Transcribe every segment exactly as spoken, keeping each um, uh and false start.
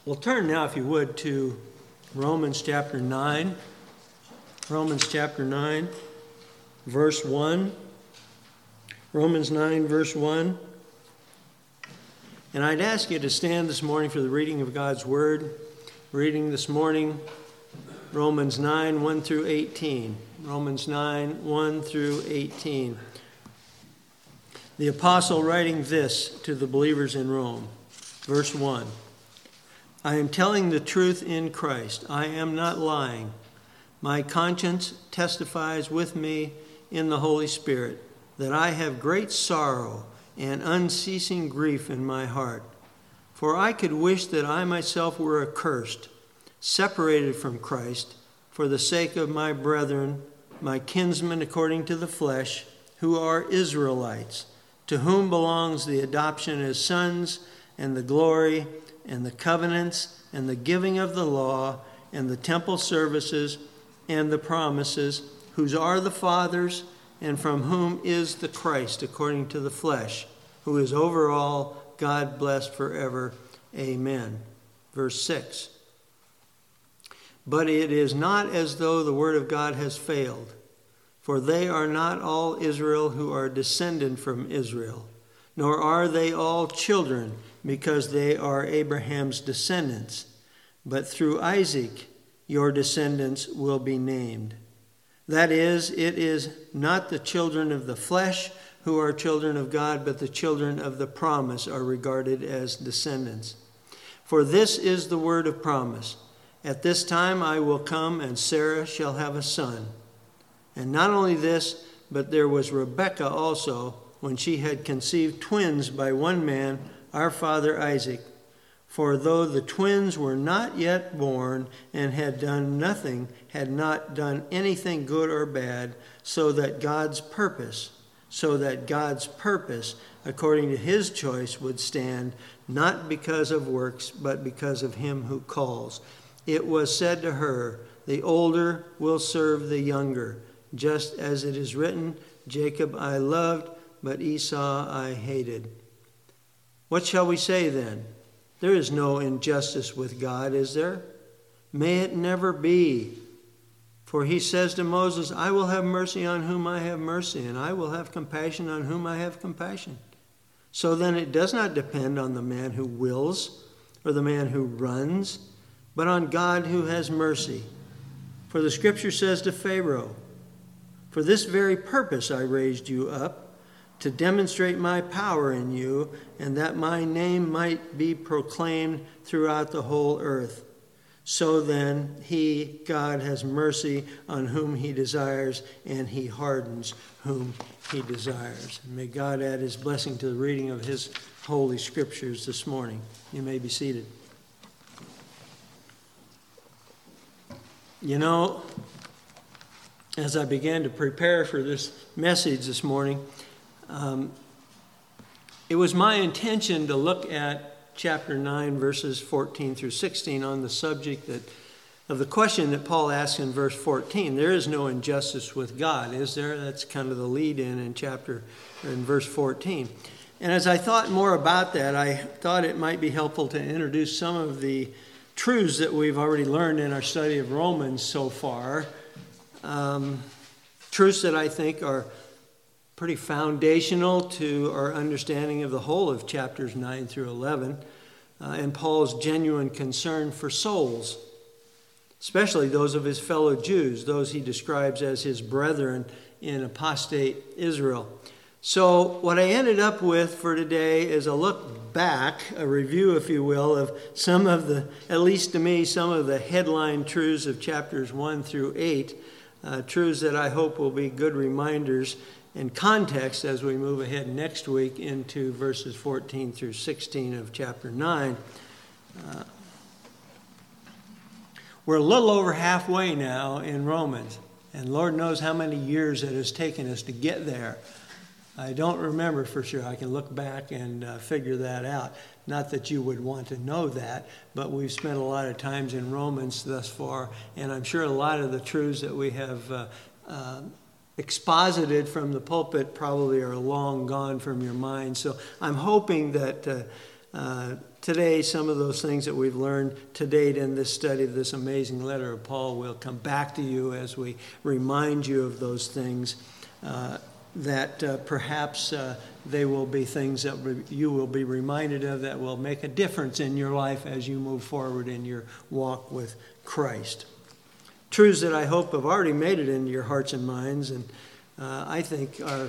Well, turn now, if you would, to Romans chapter nine. Romans chapter nine, verse one. Romans nine, verse one. And I'd ask you to stand this morning for the reading of God's Word. Reading this morning, Romans nine, one through eighteen. Romans nine, one through eighteen. The apostle writing this to the believers in Rome. Verse one. I am telling the truth in Christ. I am not lying. My conscience testifies with me in the Holy Spirit that I have great sorrow and unceasing grief in my heart. For I could wish that I myself were accursed, separated from Christ, for the sake of my brethren, my kinsmen according to the flesh, who are Israelites, to whom belongs the adoption as sons, and the glory, and the covenants, and the giving of the law, and the temple services, and the promises, whose are the fathers, and from whom is the Christ according to the flesh, who is over all, God blessed forever. Amen. Verse six. But it is not as though the word of God has failed, for they are not all Israel who are descended from Israel, nor are they all children, because they are Abraham's descendants. But through Isaac your descendants will be named. That is, it is not the children of the flesh who are children of God, but the children of the promise are regarded as descendants. For this is the word of promise. At this time I will come, and Sarah shall have a son. And not only this, but there was Rebekah also, when she had conceived twins by one man, our father Isaac. For though the twins were not yet born and had done nothing, had not done anything good or bad, so that God's purpose, so that God's purpose, according to his choice, would stand, not because of works, but because of him who calls. It was said to her, the older will serve the younger, just as it is written, Jacob I loved, but Esau I hated. What shall we say then? There is no injustice with God, is there? May it never be. For he says to Moses, I will have mercy on whom I have mercy, and I will have compassion on whom I have compassion. So then it does not depend on the man who wills or the man who runs, but on God who has mercy. For the scripture says to Pharaoh, for this very purpose I raised you up, to demonstrate my power in you, and that my name might be proclaimed throughout the whole earth. So then he, God, has mercy on whom he desires, and he hardens whom he desires. And may God add his blessing to the reading of his holy scriptures this morning. You may be seated. You know, as I began to prepare for this message this morning, Um, it was my intention to look at chapter nine, verses fourteen through sixteen on the subject that of the question that Paul asks in verse fourteen. There is no injustice with God, is there? That's kind of the lead-in in chapter, in verse fourteen. And as I thought more about that, I thought it might be helpful to introduce some of the truths that we've already learned in our study of Romans so far. Um, truths that I think are pretty foundational to our understanding of the whole of chapters nine through eleven, uh, and Paul's genuine concern for souls, especially those of his fellow Jews, those he describes as his brethren in apostate Israel. So what I ended up with for today is a look back, a review, if you will, of some of the, at least to me, some of the headline truths of chapters one through eight, uh, truths that I hope will be good reminders in context as we move ahead next week into verses fourteen through sixteen of chapter nine. Uh, we're a little over halfway now in Romans, and Lord knows how many years it has taken us to get there. I don't remember for sure. I can look back and uh, figure that out. Not that you would want to know that, but we've spent a lot of times in Romans thus far, and I'm sure a lot of the truths that we have uh, uh, exposited from the pulpit probably are long gone from your mind. So I'm hoping that uh, uh, today, some of those things that we've learned to date in this study of this amazing letter of Paul will come back to you as we remind you of those things, uh, that uh, perhaps uh, they will be things that you will be reminded of that will make a difference in your life as you move forward in your walk with Christ. Truths that I hope have already made it into your hearts and minds, and uh, I think are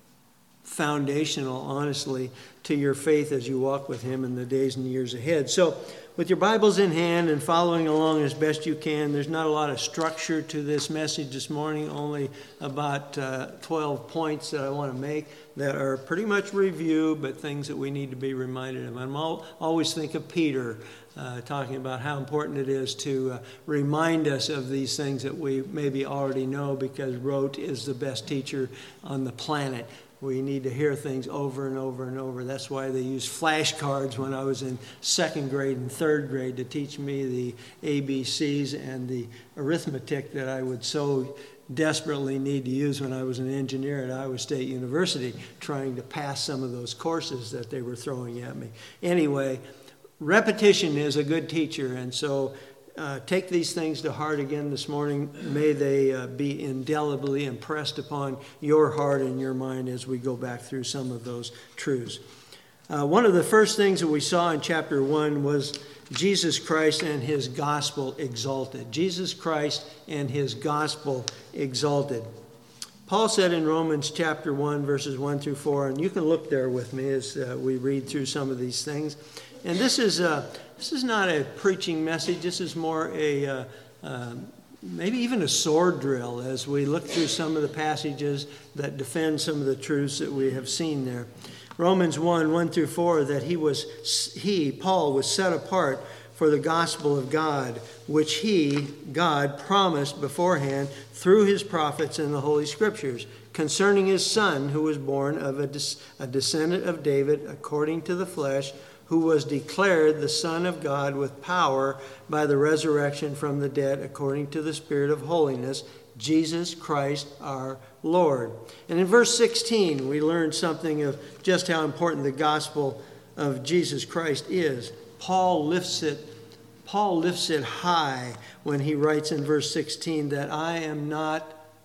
foundational, honestly, to your faith as you walk with him in the days and years ahead. So, with your Bibles in hand and following along as best you can, there's not a lot of structure to this message this morning, only about uh, twelve points that I want to make that are pretty much review, but things that we need to be reminded of. I'm all, always think of Peter uh, talking about how important it is to uh, remind us of these things that we maybe already know, because rote is the best teacher on the planet. We need to hear things over and over and over. That's why they used flashcards when I was in second grade and third grade to teach me the A B Cs and the arithmetic that I would so desperately need to use when I was an engineer at Iowa State University, trying to pass some of those courses that they were throwing at me. Anyway, repetition is a good teacher, and so Uh, take these things to heart again this morning. May they uh, be indelibly impressed upon your heart and your mind as we go back through some of those truths. Uh, one of the first things that we saw in chapter one was Jesus Christ and his gospel exalted. Jesus Christ and his gospel exalted. Paul said in Romans chapter one, verses one through four, and you can look there with me as uh, we read through some of these things. And this is uh, this is not a preaching message. This is more a uh, uh, maybe even a sword drill as we look through some of the passages that defend some of the truths that we have seen there. Romans one, one through four, that he was he, Paul, was set apart for the gospel of God, which he, God, promised beforehand through his prophets in the Holy Scriptures, concerning his Son, who was born of a, des- a descendant of David according to the flesh, who was declared the Son of God with power by the resurrection from the dead according to the Spirit of holiness, Jesus Christ our Lord. And in verse sixteen, we learned something of just how important the gospel of Jesus Christ is. Paul lifts it, Paul lifts it high when he writes in verse sixteen that I am not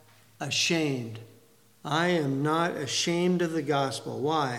ashamed. I am not ashamed of the gospel. Why?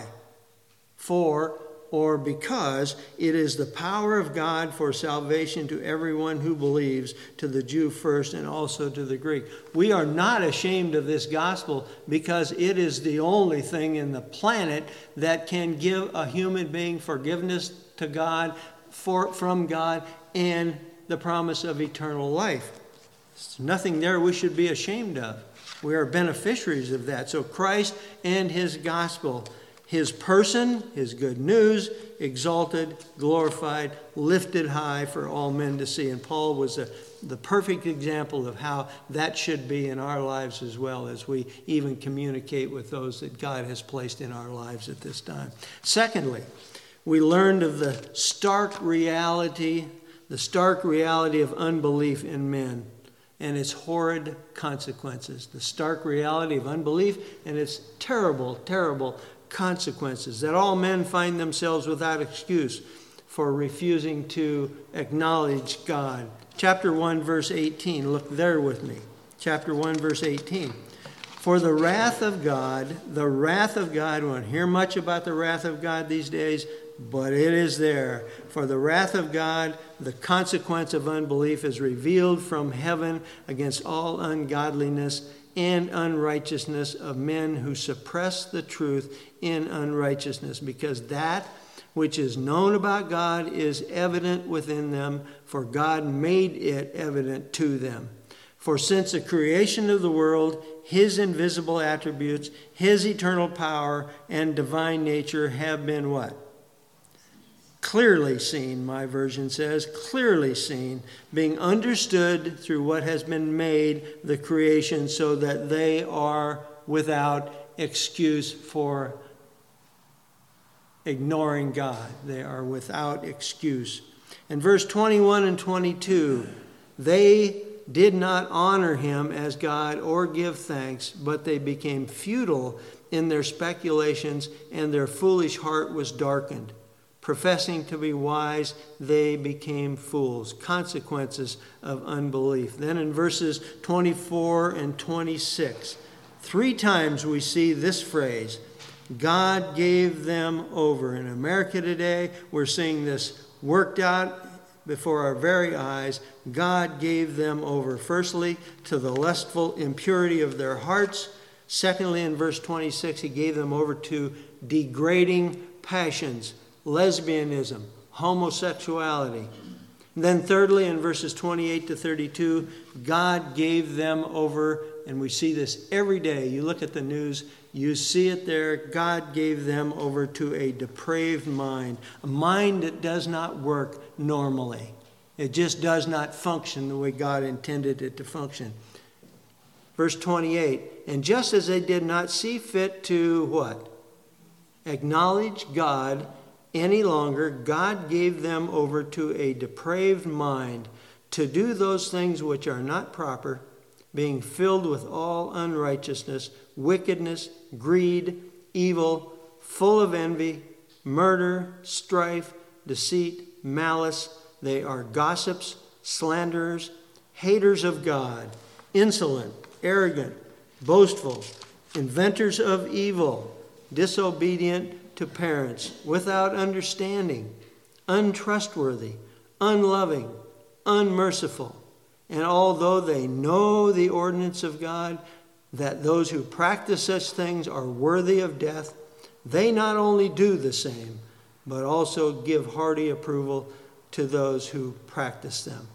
For or because it is the power of God for salvation to everyone who believes, to the Jew first and also to the Greek. We are not ashamed of this gospel because it is the only thing in the planet that can give a human being forgiveness to God, for, from God, and the promise of eternal life. There's nothing there we should be ashamed of. We are beneficiaries of that. So Christ and his gospel, his person, his good news, exalted, glorified, lifted high for all men to see. And Paul was a, the perfect example of how that should be in our lives as well, as we even communicate with those that God has placed in our lives at this time. Secondly, we learned of the stark reality, the stark reality of unbelief in men and its horrid consequences. The stark reality of unbelief and its terrible, terrible consequences, that all men find themselves without excuse for refusing to acknowledge God. Chapter one, verse eighteen. Look there with me. Chapter one, verse eighteen. For the wrath of God, the wrath of God, we don't hear much about the wrath of God these days, but it is there. For the wrath of God, the consequence of unbelief, is revealed from heaven against all ungodliness and unrighteousness of men who suppress the truth in unrighteousness, because that which is known about God is evident within them, for God made it evident to them. For since the creation of the world, his invisible attributes, his eternal power and divine nature have been what? Clearly seen, my version says, clearly seen, being understood through what has been made, the creation, so that they are without excuse for ignoring God. They are without excuse. In verse twenty-one and twenty-two, they did not honor him as God or give thanks, but they became futile in their speculations, and their foolish heart was darkened. Professing to be wise, they became fools. Consequences of unbelief. Then in verses twenty-four and twenty-six, three times we see this phrase, God gave them over. In America today, we're seeing this worked out before our very eyes. God gave them over, firstly, to the lustful impurity of their hearts. Secondly, in verse twenty-six, he gave them over to degrading passions, lesbianism, homosexuality. And then thirdly, in verses twenty-eight to thirty-two, God gave them over, and we see this every day. You look at the news, you see it there. God gave them over to a depraved mind, a mind that does not work normally. It just does not function the way God intended it to function. Verse twenty-eight, and just as they did not see fit to what? Acknowledge God any longer, God gave them over to a depraved mind to do those things which are not proper, being filled with all unrighteousness, wickedness, greed, evil, full of envy, murder, strife, deceit, malice. They are gossips, slanderers, haters of God, insolent, arrogant, boastful, inventors of evil, disobedient to parents, without understanding, untrustworthy, unloving, unmerciful. And although they know the ordinance of God, that those who practice such things are worthy of death, they not only do the same, but also give hearty approval to those who practice them.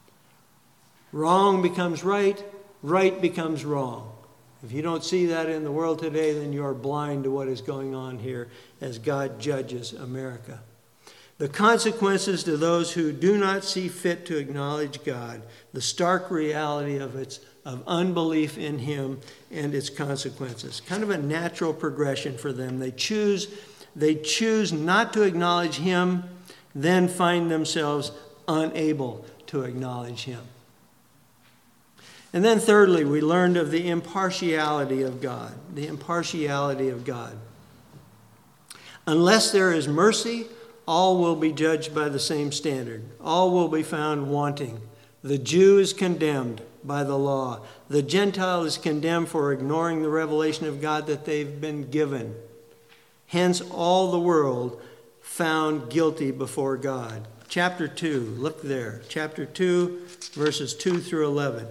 Wrong becomes right, right becomes wrong. If you don't see that in the world today, then you're blind to what is going on here as God judges America. The consequences to those who do not see fit to acknowledge God, the stark reality of its of unbelief in him and its consequences. Kind of a natural progression for them. They choose, they choose not to acknowledge him, then find themselves unable to acknowledge him. And then thirdly, we learned of the impartiality of God. The impartiality of God. Unless there is mercy, all will be judged by the same standard. All will be found wanting. The Jew is condemned by the law. The Gentile is condemned for ignoring the revelation of God that they've been given. Hence, all the world found guilty before God. Chapter two, look there. Chapter two, verses two through eleven.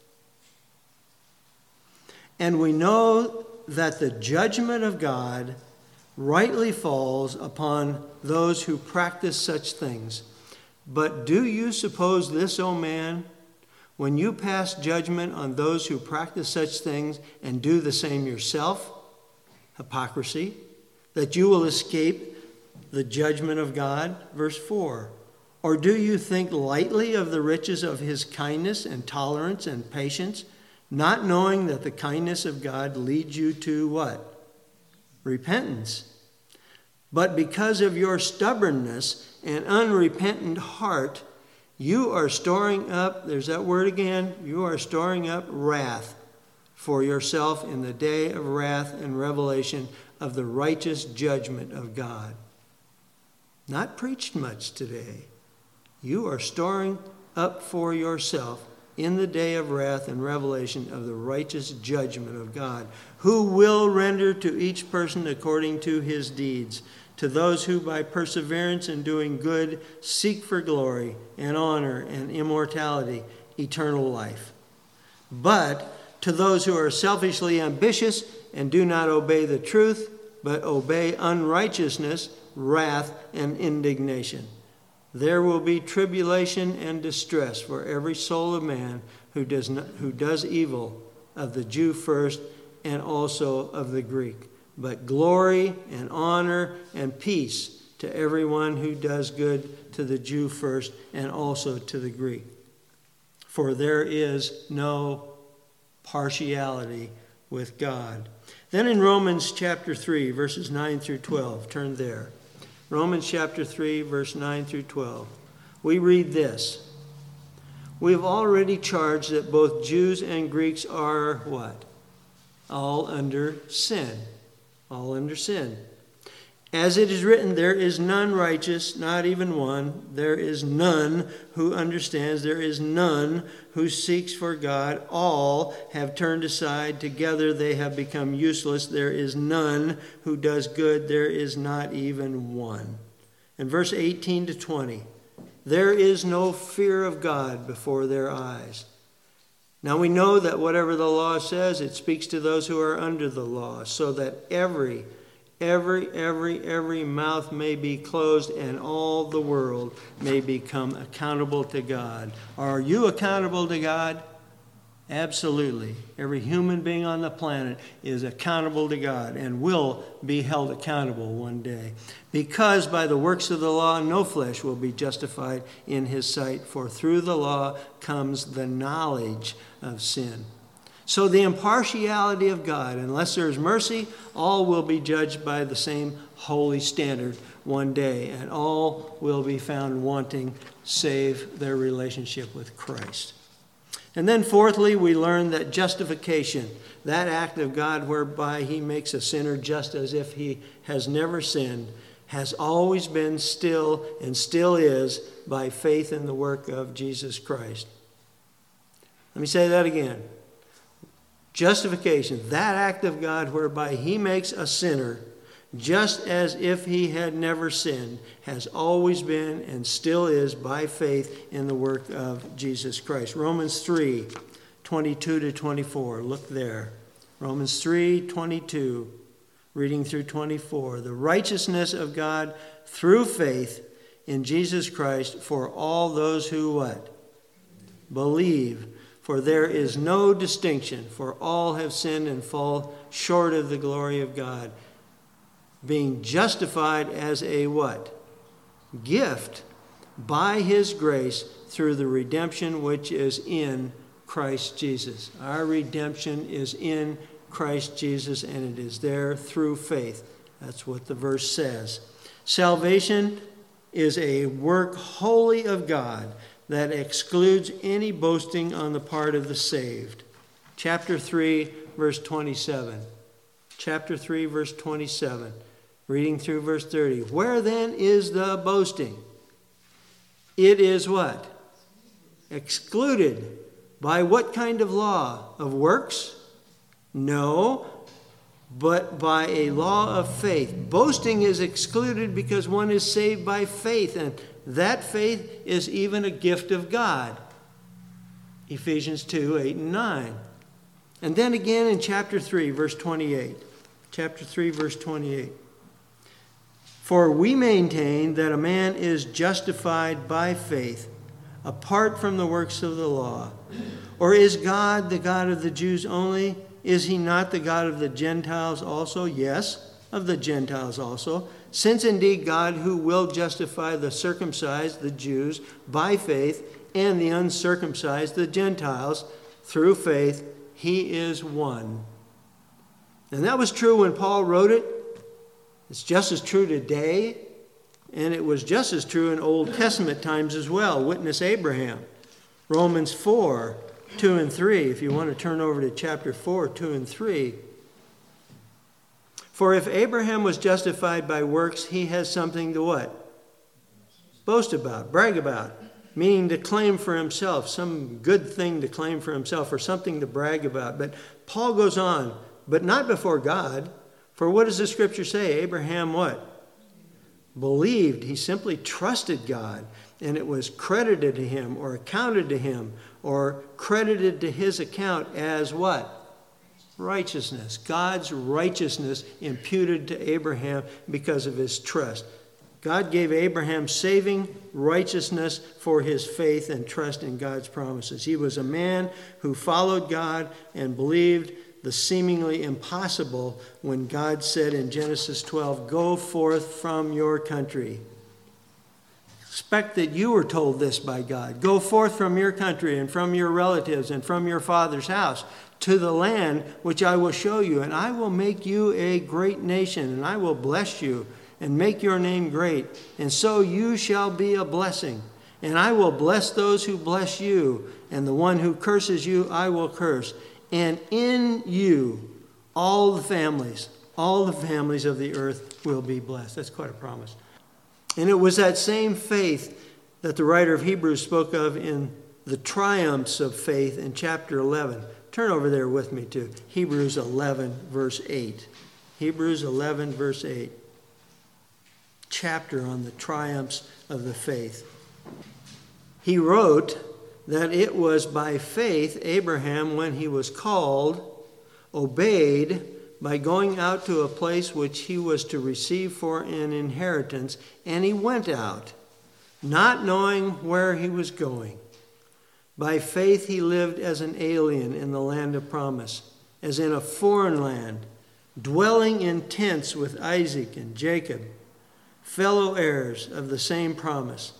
And we know that the judgment of God rightly falls upon those who practice such things. But do you suppose this, O man, when you pass judgment on those who practice such things and do the same yourself, hypocrisy, that you will escape the judgment of God? Verse four. Or do you think lightly of the riches of his kindness and tolerance and patience, not knowing that the kindness of God leads you to what? Repentance. But because of your stubbornness and unrepentant heart, you are storing up, there's that word again, you are storing up wrath for yourself in the day of wrath and revelation of the righteous judgment of God. Not preached much today. You are storing up for yourself in the day of wrath and revelation of the righteous judgment of God, who will render to each person according to his deeds, to those who by perseverance in doing good seek for glory and honor and immortality, eternal life. But to those who are selfishly ambitious and do not obey the truth, but obey unrighteousness, wrath, and indignation. There will be tribulation and distress for every soul of man who does not, who does evil, of the Jew first and also of the Greek. But glory and honor and peace to everyone who does good, to the Jew first and also to the Greek. For there is no partiality with God. Then in Romans chapter three, verses nine through twelve, turn there. Romans chapter three, verse nine through twelve. We read this. We have already charged that both Jews and Greeks are what? All under sin. All under sin. As it is written, there is none righteous, not even one. There is none who understands. There is none who seeks for God. All have turned aside. Together they have become useless. There is none who does good. There is not even one. In verse eighteen to twenty, there is no fear of God before their eyes. Now we know that whatever the law says, it speaks to those who are under the law, so that every Every, every, every mouth may be closed and all the world may become accountable to God. Are you accountable to God? Absolutely. Every human being on the planet is accountable to God and will be held accountable one day. Because by the works of the law, no flesh will be justified in his sight, for through the law comes the knowledge of sin. So the impartiality of God, unless there is mercy, all will be judged by the same holy standard one day, and all will be found wanting save their relationship with Christ. And then fourthly, we learn that justification, that act of God whereby he makes a sinner just as if he has never sinned, has always been, still, and still is by faith in the work of Jesus Christ. Let me say that again. Justification, that act of God whereby he makes a sinner just as if he had never sinned, has always been and still is by faith in the work of Jesus Christ. Romans three, twenty-two to twenty-four. Look there. Romans three, twenty-two, reading through twenty-four. The righteousness of God through faith in Jesus Christ for all those who what? Believe. For there is no distinction, for all have sinned and fall short of the glory of God, being justified as a what? Gift by his grace through the redemption which is in Christ Jesus. Our redemption is in Christ Jesus, and it is there through faith. That's what the verse says. Salvation is a work wholly of God that excludes any boasting on the part of the saved. Chapter three, verse twenty-seven. Chapter three, verse twenty-seven. Reading through verse thirty. Where then is the boasting? It is what? Excluded. By what kind of law? Of works? No, but by a law of faith. Boasting is excluded because one is saved by faith, and that faith is even a gift of God. Ephesians two, eight and nine. And then again in chapter three, verse twenty-eight. Chapter three, verse twenty-eight. For we maintain that a man is justified by faith apart from the works of the law. Or is God the God of the Jews only? Is he not the God of the Gentiles also? Yes, of the Gentiles also. Since indeed God, who will justify the circumcised, the Jews, by faith, and the uncircumcised, the Gentiles, through faith, he is one. And that was true when Paul wrote it. It's just as true today, and it was just as true in Old Testament times as well. Witness Abraham. Romans four, two and three. If you want to turn over to chapter four, two and three. For if Abraham was justified by works, he has something to what? Boast about, brag about. Meaning to claim for himself, some good thing to claim for himself or something to brag about. But Paul goes on, but not before God. For what does the scripture say? Abraham what? Believed. He simply trusted God, and it was credited to him or accounted to him or credited to his account as what? Righteousness. God's righteousness imputed to Abraham because of his trust. God gave Abraham saving righteousness for his faith and trust in God's promises. He was a man who followed God and believed the seemingly impossible when God said in Genesis twelve, go forth from your country. Expect that you were told this by God. Go forth from your country and from your relatives and from your father's house to the land which I will show you, and I will make you a great nation, and I will bless you and make your name great, and so you shall be a blessing. And I will bless those who bless you, and the one who curses you I will curse. And in you all the families all the families of the earth will be blessed. That's quite a promise. And it was that same faith that the writer of Hebrews spoke of in the triumphs of faith in chapter eleven. Turn over there with me to Hebrews eleven, verse eight. Hebrews eleven, verse eight. Chapter on the triumphs of the faith. He wrote that it was by faith Abraham, when he was called, obeyed by going out to a place which he was to receive for an inheritance, and he went out, not knowing where he was going. By faith he lived as an alien in the land of promise, as in a foreign land, dwelling in tents with Isaac and Jacob, fellow heirs of the same promise.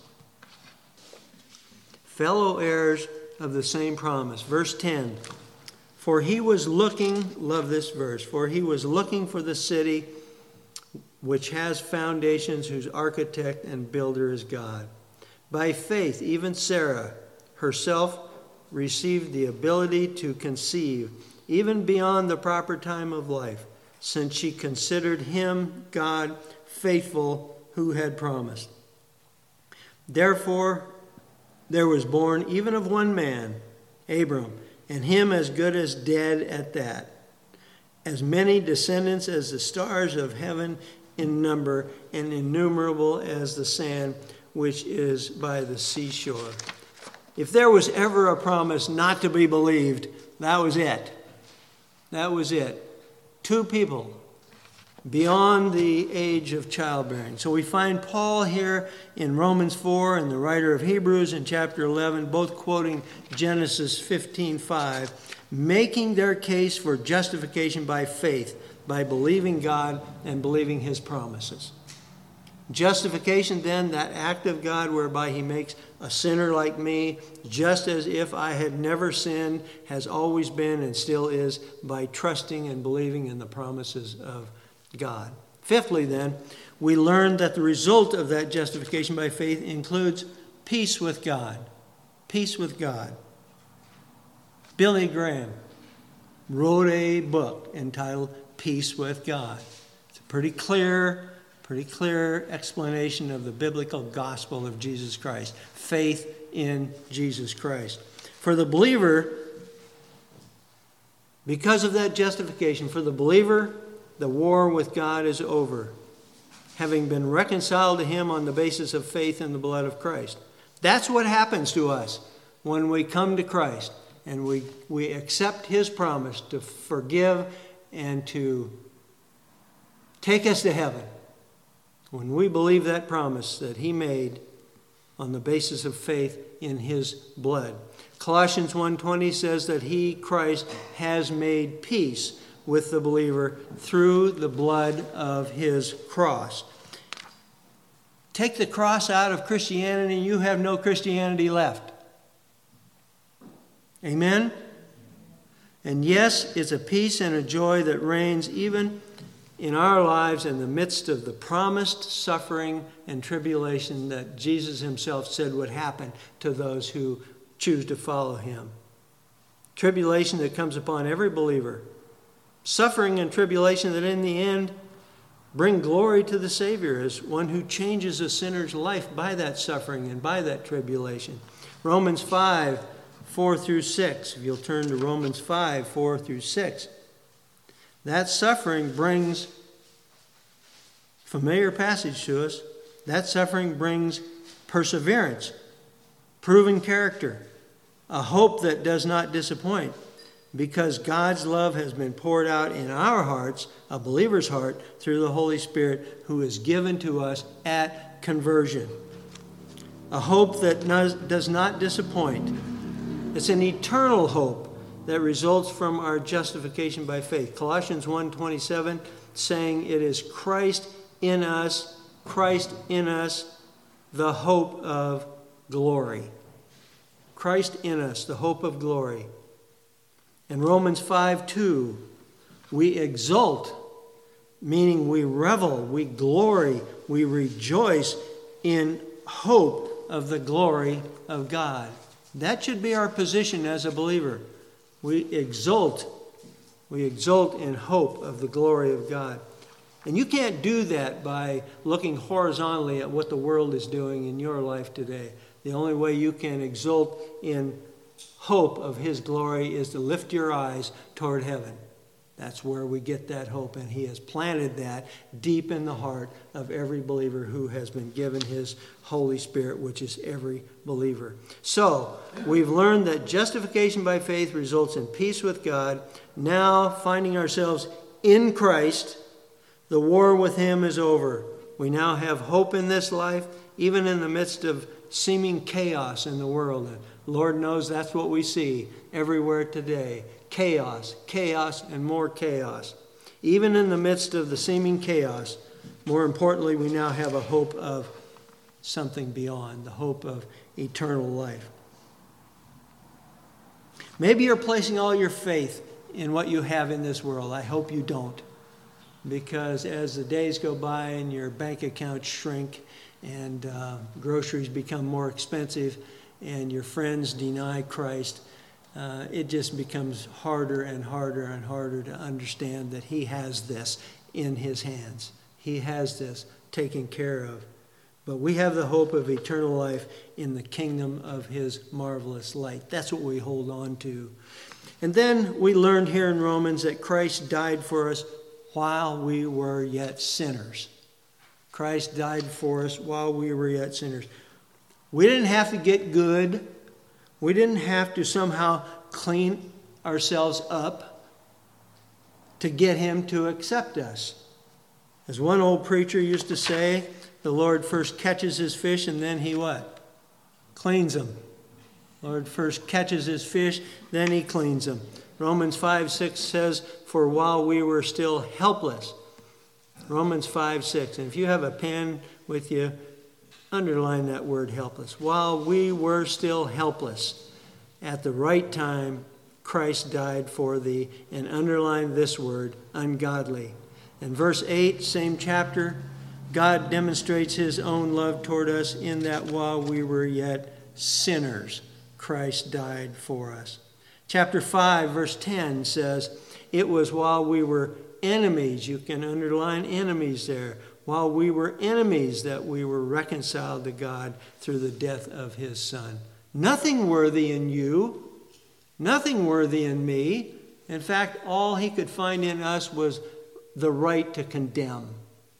Fellow heirs of the same promise. Verse ten. For he was looking, love this verse, for he was looking for the city which has foundations, whose architect and builder is God. By faith, even Sarah herself received the ability to conceive, even beyond the proper time of life, since she considered him, God, faithful, who had promised. Therefore, there was born even of one man, Abram, and him as good as dead at that, as many descendants as the stars of heaven in number, and innumerable as the sand which is by the seashore. If there was ever a promise not to be believed, that was it. That was it. Two people beyond the age of childbearing. So we find Paul here in Romans four and the writer of Hebrews in chapter eleven, both quoting Genesis fifteen five, making their case for justification by faith, by believing God and believing his promises. Justification, then, that act of God whereby he makes a sinner like me, just as if I had never sinned, has always been and still is, by trusting and believing in the promises of God. Fifthly, then, we learn that the result of that justification by faith includes peace with God. Peace with God. Billy Graham wrote a book entitled Peace with God. It's a pretty clear, pretty clear explanation of the biblical gospel of Jesus Christ. Faith in Jesus Christ. For the believer, because of that justification, for the believer, the war with God is over, having been reconciled to him on the basis of faith in the blood of Christ. That's what happens to us when we come to Christ and we, we accept his promise to forgive and to take us to heaven. When we believe that promise that he made on the basis of faith in his blood. Colossians one twenty says that he, Christ, has made peace with the believer through the blood of his cross. Take the cross out of Christianity and you have no Christianity left. Amen? And yes, it's a peace and a joy that reigns even in our lives in the midst of the promised suffering and tribulation that Jesus himself said would happen to those who choose to follow him. Tribulation that comes upon every believer. Suffering and tribulation that in the end bring glory to the Savior as one who changes a sinner's life by that suffering and by that tribulation. Romans five, four through six. If you'll turn to Romans five, four through six. That suffering brings, familiar passage to us, that suffering brings perseverance, proven character, a hope that does not disappoint, because God's love has been poured out in our hearts, a believer's heart, through the Holy Spirit who is given to us at conversion. A hope that does not disappoint. It's an eternal hope that results from our justification by faith. Colossians one twenty-seven saying it is Christ in us, Christ in us, the hope of glory. Christ in us, the hope of glory. In Romans five two, we exult, meaning we revel, we glory, we rejoice in hope of the glory of God. That should be our position as a believer. We exult We exult in hope of the glory of God. And you can't do that by looking horizontally at what the world is doing in your life today. The only way you can exult in hope of his glory is to lift your eyes toward heaven. That's where we get that hope, and he has planted that deep in the heart of every believer who has been given his Holy Spirit, which is every believer. So, we've learned that justification by faith results in peace with God. Now, finding ourselves in Christ, the war with him is over. We now have hope in this life, even in the midst of seeming chaos in the world. And Lord knows that's what we see everywhere today. Chaos, chaos, and more chaos. Even in the midst of the seeming chaos, more importantly, we now have a hope of something beyond, the hope of eternal life. Maybe you're placing all your faith in what you have in this world. I hope you don't. Because as the days go by and your bank accounts shrink and uh, groceries become more expensive and your friends deny Christ, Uh, it just becomes harder and harder and harder to understand that he has this in his hands. He has this taken care of. But we have the hope of eternal life in the kingdom of his marvelous light. That's what we hold on to. And then we learned here in Romans that Christ died for us while we were yet sinners. Christ died for us while we were yet sinners. We didn't have to get good. We didn't have to somehow clean ourselves up to get him to accept us. As one old preacher used to say, the Lord first catches his fish and then he what? Cleans them. Lord first catches his fish, then he cleans them. Romans five six says, for while we were still helpless. Romans five six. And if you have a pen with you, underline that word helpless. While we were still helpless, at the right time, Christ died for thee. And underline this word, ungodly. In verse eight, same chapter, God demonstrates his own love toward us in that while we were yet sinners, Christ died for us. Chapter five, verse ten says, it was while we were enemies. You can underline enemies there. While we were enemies that we were reconciled to God through the death of his Son. Nothing worthy in you. Nothing worthy in me. In fact, all he could find in us was the right to condemn.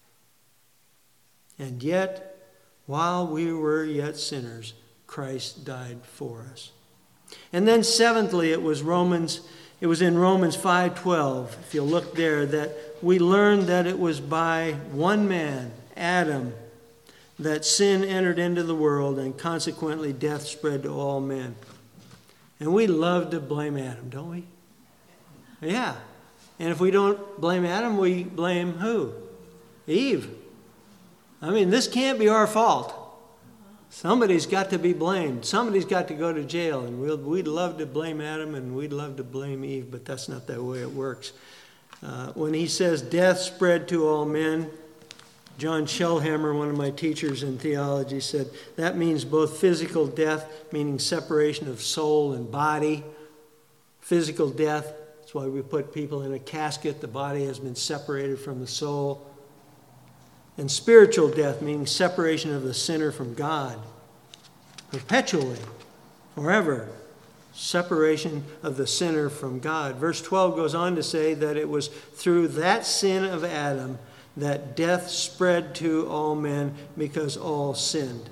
And yet, while we were yet sinners, Christ died for us. And then seventhly, it was Romans, it was in Romans five twelve, if you look there, that we learned that it was by one man, Adam, that sin entered into the world and consequently death spread to all men. And we love to blame Adam, don't we? Yeah. And if we don't blame Adam, we blame who? Eve. I mean, this can't be our fault. Somebody's got to be blamed. Somebody's got to go to jail. And we'll, we'd love to blame Adam and we'd love to blame Eve, but that's not the way it works. Uh, when he says death spread to all men, John Shellhammer, one of my teachers in theology, said that means both physical death, meaning separation of soul and body. Physical death, that's why we put people in a casket. The body has been separated from the soul. And spiritual death, meaning separation of the sinner from God. Perpetually, forever. Separation of the sinner from God. Verse twelve goes on to say that it was through that sin of Adam that death spread to all men because all sinned.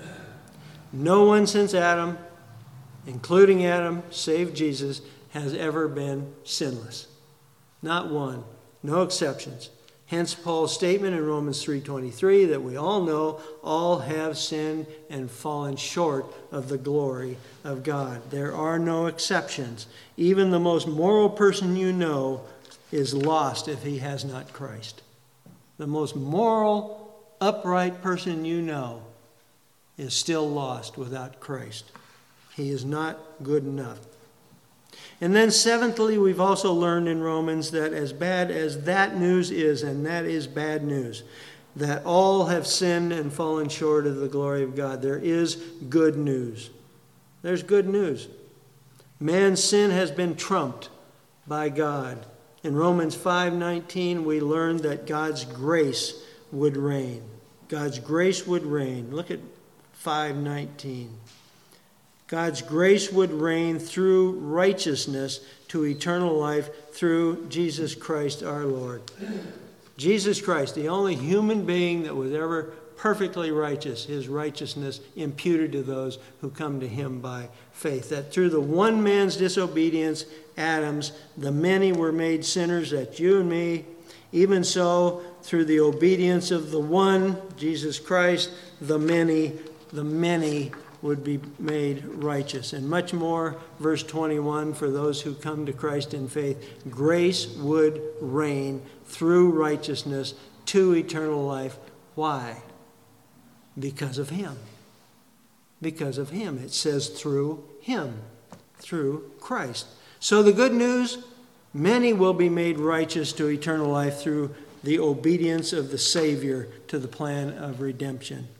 No one since Adam, including Adam, save Jesus, has ever been sinless. Not one. No exceptions. Hence Paul's statement in Romans three twenty-three that we all know all have sinned and fallen short of the glory of God. There are no exceptions. Even the most moral person you know is lost if he has not Christ. The most moral, upright person you know is still lost without Christ. He is not good enough. And then seventhly, we've also learned in Romans that as bad as that news is, and that is bad news, that all have sinned and fallen short of the glory of God, there is good news. There's good news. Man's sin has been trumped by God. In Romans five nineteen, we learned that God's grace would reign. God's grace would reign. Look at five nineteen. God's grace would reign through righteousness to eternal life through Jesus Christ our Lord. Jesus Christ, the only human being that was ever perfectly righteous, his righteousness imputed to those who come to him by faith. That through the one man's disobedience, Adam's, the many were made sinners, that's you and me. Even so, through the obedience of the one, Jesus Christ, the many, the many would be made righteous. And much more, verse twenty-one, for those who come to Christ in faith, grace would reign through righteousness to eternal life. Why? Because of him. Because of him. It says through him. Through Christ. So the good news, many will be made righteous to eternal life through the obedience of the Savior to the plan of redemption.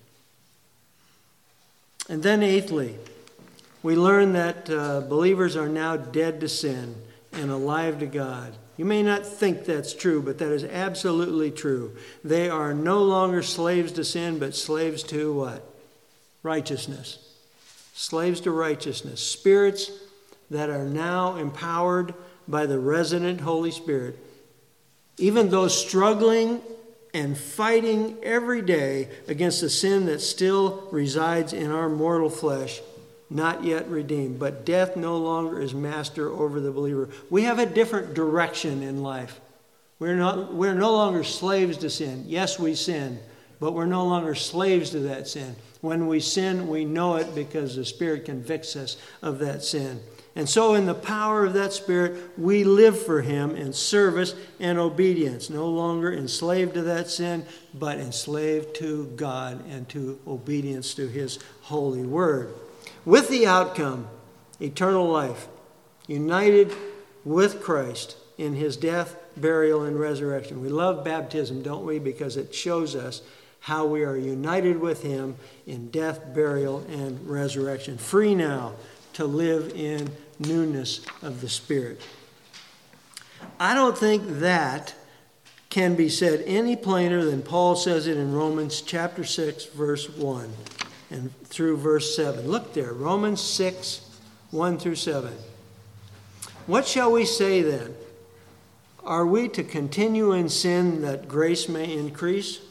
And then eighthly, we learn that uh, believers are now dead to sin and alive to God. You may not think that's true, but that is absolutely true. They are no longer slaves to sin, but slaves to what? Righteousness. Slaves to righteousness. Spirits that are now empowered by the resident Holy Spirit. Even though struggling and fighting every day against the sin that still resides in our mortal flesh, not yet redeemed. But death no longer is master over the believer. We have a different direction in life. We're not, we're no longer slaves to sin. Yes, we sin, but we're no longer slaves to that sin. When we sin, we know it because the Spirit convicts us of that sin. And so in the power of that Spirit, we live for him in service and obedience. No longer enslaved to that sin, but enslaved to God and to obedience to his holy word. With the outcome, eternal life, united with Christ in his death, burial, and resurrection. We love baptism, don't we? Because it shows us how we are united with him in death, burial, and resurrection. Free now to live in newness of the Spirit. I don't think that can be said any plainer than Paul says it in Romans chapter six, verse one and through verse seven. Look there, Romans six, one through seven. What shall we say then? Are we to continue in sin that grace may increase?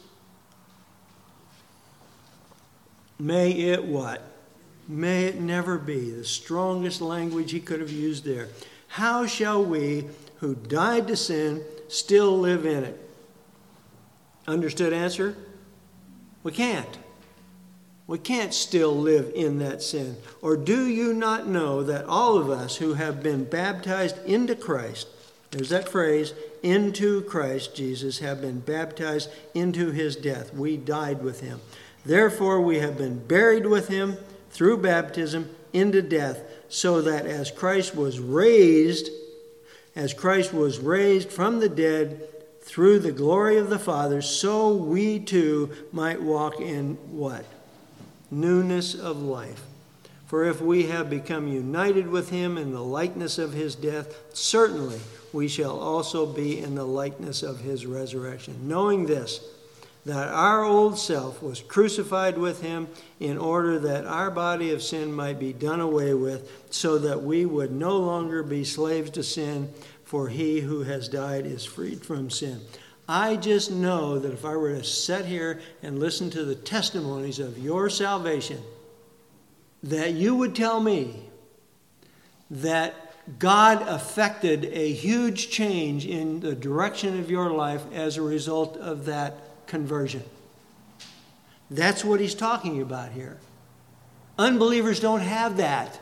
May it what? May it never be. The strongest language he could have used there. How shall we, who died to sin, still live in it? Understood answer? We can't. We can't still live in that sin. Or do you not know that all of us who have been baptized into Christ, there's that phrase, into Christ Jesus, have been baptized into his death. We died with him. Therefore we have been buried with him through baptism into death, so that as Christ was raised, as Christ was raised from the dead through the glory of the Father, so we too might walk in what? Newness of life. For if we have become united with him in the likeness of his death, certainly we shall also be in the likeness of his resurrection. Knowing this, that our old self was crucified with him in order that our body of sin might be done away with, so that we would no longer be slaves to sin, for he who has died is freed from sin. I just know that if I were to sit here and listen to the testimonies of your salvation, that you would tell me that God affected a huge change in the direction of your life as a result of that conversion. That's what he's talking about here. Unbelievers don't have that.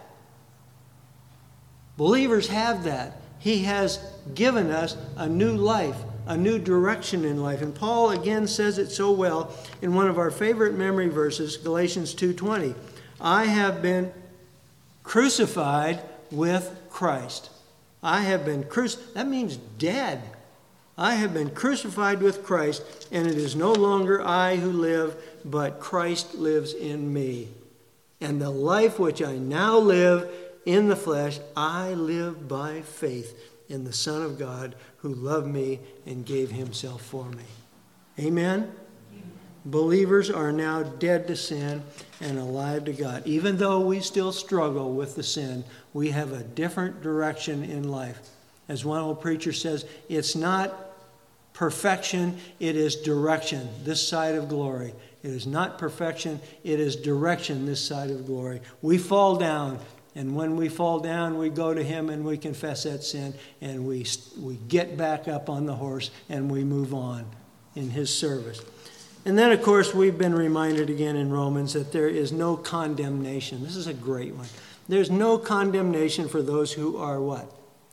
Believers have that. He has given us a new life, a new direction in life. And Paul again says it so well in one of our favorite memory verses, Galatians two twenty. I have been crucified with Christ. I have been crucified. That means dead. I have been crucified with Christ, and it is no longer I who live, but Christ lives in me. And the life which I now live in the flesh, I live by faith in the Son of God who loved me and gave himself for me. Amen? Amen. Believers are now dead to sin and alive to God. Even though we still struggle with the sin, we have a different direction in life. As one old preacher says, it's not perfection, it is direction, this side of glory. It is not perfection, it is direction, this side of glory. We fall down, and when we fall down, we go to him and we confess that sin, and we, we get back up on the horse and we move on in his service. And then, of course, we've been reminded again in Romans that there is no condemnation. This is a great one. There's no condemnation for those who are what?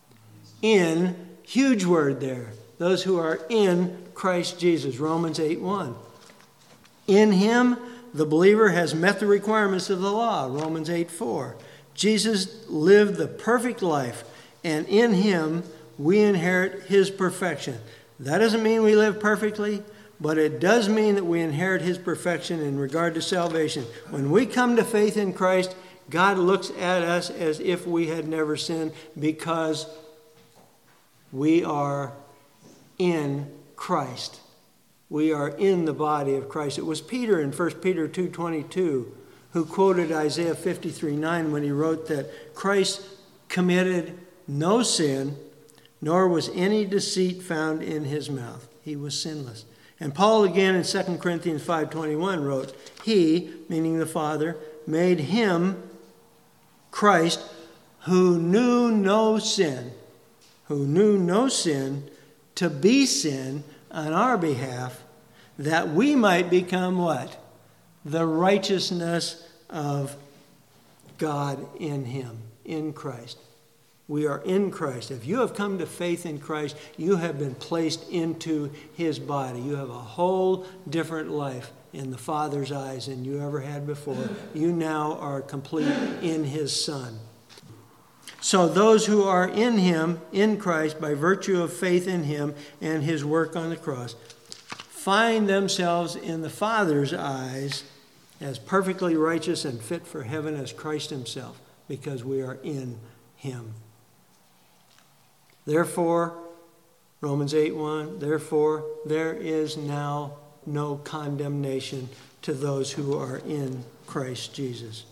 In, huge word there. Those who are in Christ Jesus. Romans eight one. In him, the believer has met the requirements of the law. Romans eight four. Jesus lived the perfect life, and in him we inherit his perfection. That doesn't mean we live perfectly, but it does mean that we inherit his perfection in regard to salvation. When we come to faith in Christ, God looks at us as if we had never sinned because we are in Christ. We are in the body of Christ. It was Peter in First Peter two twenty-two who quoted Isaiah fifty-three nine when he wrote that Christ committed no sin, nor was any deceit found in his mouth. He was sinless. And Paul again in Second Corinthians five twenty-one wrote, he, meaning the Father, made him, Christ, who knew no sin, who knew no sin, to be sin on our behalf, that we might become what? The righteousness of God in him, in Christ. We are in Christ. If you have come to faith in Christ, you have been placed into his body. You have a whole different life in the Father's eyes than you ever had before. You now are complete in his Son. So those who are in him, in Christ, by virtue of faith in him and his work on the cross, find themselves in the Father's eyes as perfectly righteous and fit for heaven as Christ himself, because we are in him. Therefore, Romans eight one, therefore, there is now no condemnation to those who are in Christ Jesus.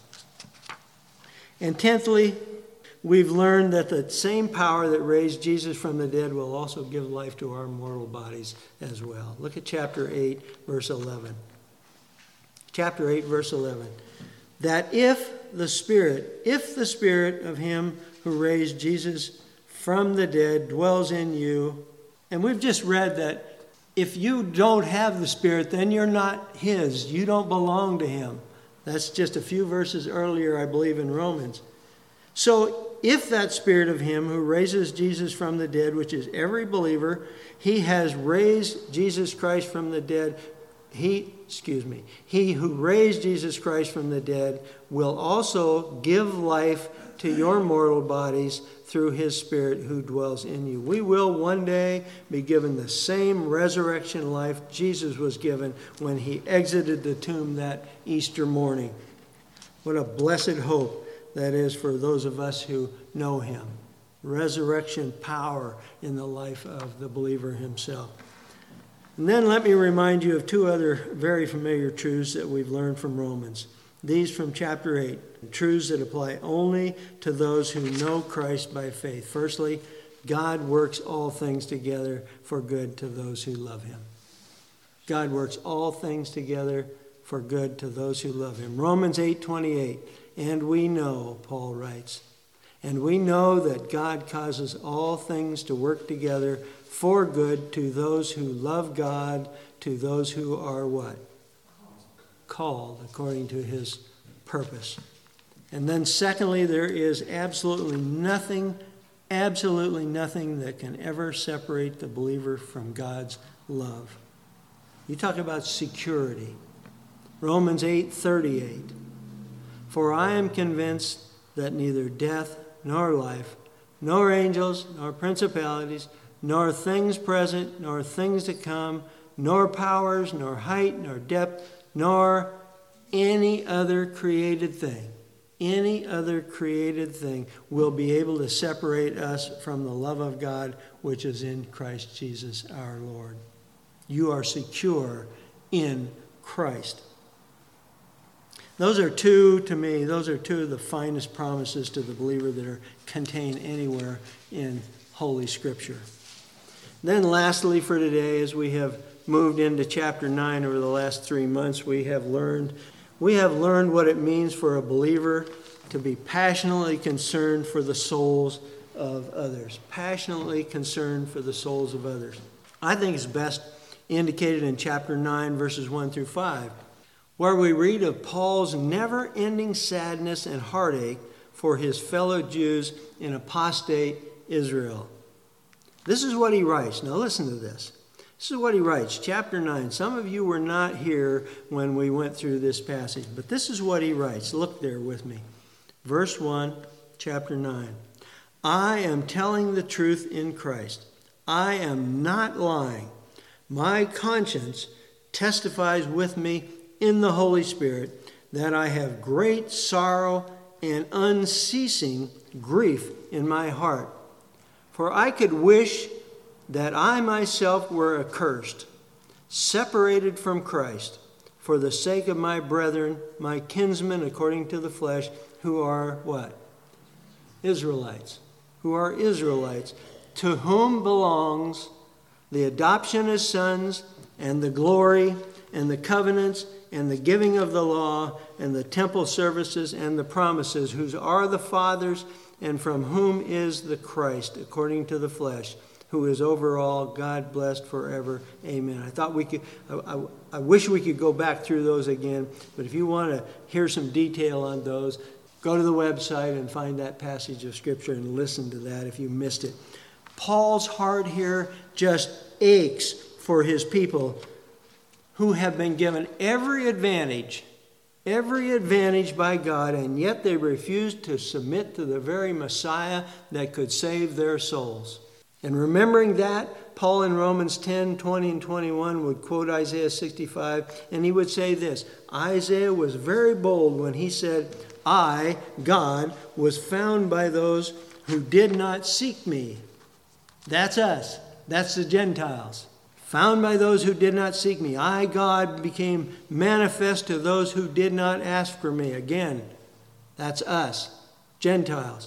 And tenthly, we've learned that the same power that raised Jesus from the dead will also give life to our mortal bodies as well. Look at chapter eight, verse eleven. Chapter eight, verse eleven. That if the Spirit, if the Spirit of him who raised Jesus from the dead dwells in you, and we've just read that if you don't have the Spirit, then you're not his. You don't belong to him. That's just a few verses earlier, I believe, in Romans. So if that Spirit of him who raises Jesus from the dead, which is every believer, he has raised Jesus Christ from the dead, he, excuse me, he who raised Jesus Christ from the dead will also give life to your mortal bodies through his Spirit who dwells in you. We will one day be given the same resurrection life Jesus was given when he exited the tomb that Easter morning. What a blessed hope that is for those of us who know him. Resurrection power in the life of the believer himself. And then let me remind you of two other very familiar truths that we've learned from Romans. These from chapter eight, truths that apply only to those who know Christ by faith. Firstly, God works all things together for good to those who love him. God works all things together for good to those who love him. Romans eight twenty-eight. And we know, Paul writes, and we know that God causes all things to work together for good to those who love God, to those who are what? Called according to his purpose. And then secondly, there is absolutely nothing, absolutely nothing that can ever separate the believer from God's love. You talk about security. Romans eight thirty-eight. For I am convinced that neither death nor life, nor angels, nor principalities, nor things present, nor things to come, nor powers, nor height, nor depth, nor any other created thing, any other created thing will be able to separate us from the love of God, which is in Christ Jesus our Lord. You are secure in Christ. Those are two, to me, those are two of the finest promises to the believer that are contained anywhere in Holy Scripture. Then lastly for today, as we have moved into chapter nine over the last three months, we have learned we have learned what it means for a believer to be passionately concerned for the souls of others. Passionately concerned for the souls of others. I think it's best indicated in chapter nine, verses one through five, where we read of Paul's never-ending sadness and heartache for his fellow Jews in apostate Israel. This is what he writes. Now listen to this. This is what he writes, chapter nine. Some of you were not here when we went through this passage, but this is what he writes. Look there with me. Verse one, chapter nine. I am telling the truth in Christ. I am not lying. My conscience testifies with me in the Holy Spirit that I have great sorrow and unceasing grief in my heart. For I could wish that I myself were accursed, separated from Christ, for the sake of my brethren, my kinsmen according to the flesh, who are what? Israelites. Who are Israelites, to whom belongs the adoption as sons, and the glory, and the covenants, and the giving of the law, and the temple services, and the promises, whose are the fathers, and from whom is the Christ, according to the flesh, who is over all, God blessed forever. Amen. I thought we could, I, I, I wish we could go back through those again, but if you want to hear some detail on those, go to the website and find that passage of Scripture and listen to that if you missed it. Paul's heart here just aches for his people who have been given every advantage, every advantage by God, and yet they refused to submit to the very Messiah that could save their souls. And remembering that, Paul in Romans ten, twenty, and twenty-one would quote Isaiah sixty-five, and he would say this. Isaiah was very bold when he said, I, God, was found by those who did not seek me. That's us. That's the Gentiles. Found by those who did not seek me. I, God, became manifest to those who did not ask for me. Again, that's us, Gentiles.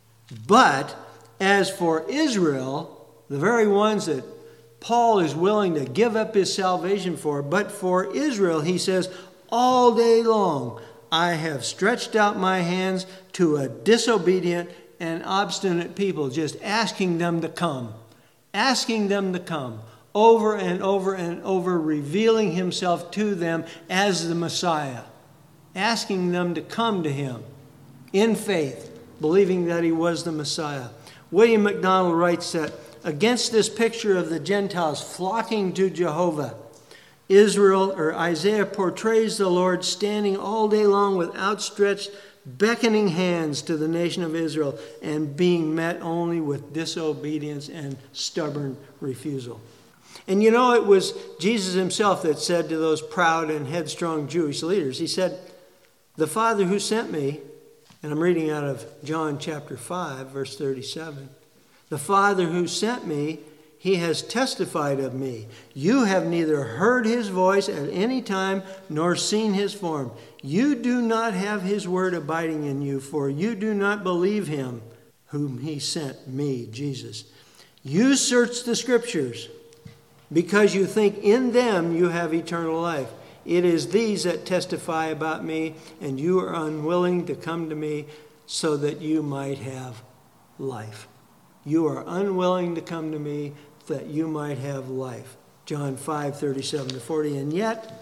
But as for Israel, the very ones that Paul is willing to give up his salvation for, but for Israel, he says, all day long I have stretched out my hands to a disobedient and obstinate people, just asking them to come, asking them to come, over and over and over, revealing himself to them as the Messiah, asking them to come to him in faith, believing that he was the Messiah. William MacDonald writes that against this picture of the Gentiles flocking to Jehovah, Israel or Isaiah portrays the Lord standing all day long with outstretched, beckoning hands to the nation of Israel and being met only with disobedience and stubborn refusal. And you know, it was Jesus himself that said to those proud and headstrong Jewish leaders, he said, the Father who sent me, and I'm reading out of John chapter five, verse thirty-seven, the Father who sent me, he has testified of me. You have neither heard his voice at any time nor seen his form. You do not have his word abiding in you, for you do not believe him whom he sent, me, Jesus. You search the Scriptures because you think in them you have eternal life. It is these that testify about me, and you are unwilling to come to me so that you might have life. You are unwilling to come to me that you might have life. John five, thirty-seven to forty. And yet,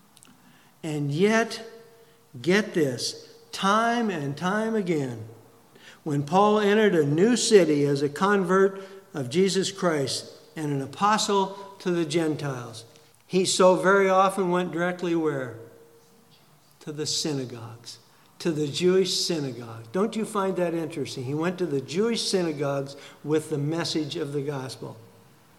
and yet, get this, time and time again, when Paul entered a new city as a convert of Jesus Christ and an apostle to the Gentiles, he so very often went directly where? To the synagogues, to the Jewish synagogue. Don't you find that interesting? He went to the Jewish synagogues with the message of the gospel.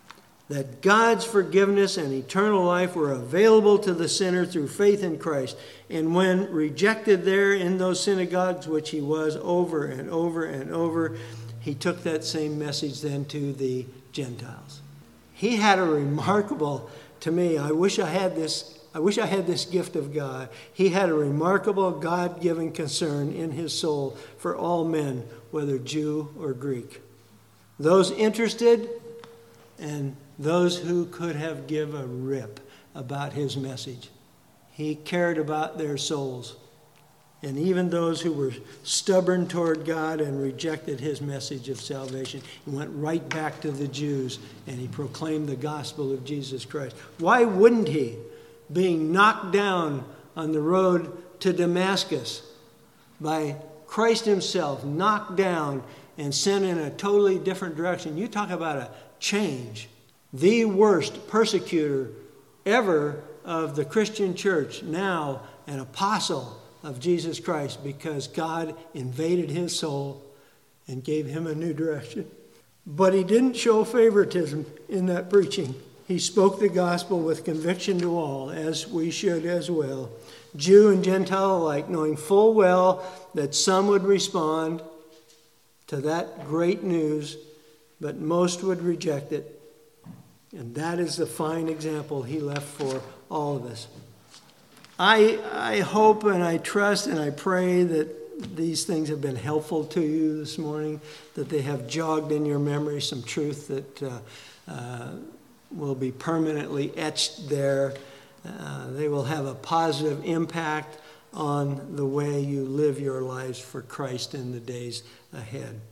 that God's forgiveness and eternal life were available to the sinner through faith in Christ. And when rejected there in those synagogues, which he was over and over and over, he took that same message then to the Gentiles. He had a remarkable, to me, I wish I had this, I wish I had this gift of God. He had a remarkable God-given concern in his soul for all men, whether Jew or Greek. Those interested and those who could have give a rip about his message. He cared about their souls. And even those who were stubborn toward God and rejected his message of salvation, he went right back to the Jews and he proclaimed the gospel of Jesus Christ. Why wouldn't he, being knocked down on the road to Damascus by Christ himself, knocked down and sent in a totally different direction? You talk about a change. The worst persecutor ever of the Christian church, now an apostle of Jesus Christ, because God invaded his soul and gave him a new direction. But he didn't show favoritism in that preaching. He spoke the gospel with conviction to all, as we should as well, Jew and Gentile alike, knowing full well that some would respond to that great news, but most would reject it. And that is the fine example he left for all of us. I, I hope and I trust and I pray that these things have been helpful to you this morning, that they have jogged in your memory some truth that uh, uh, will be permanently etched there. Uh, they will have a positive impact on the way you live your lives for Christ in the days ahead.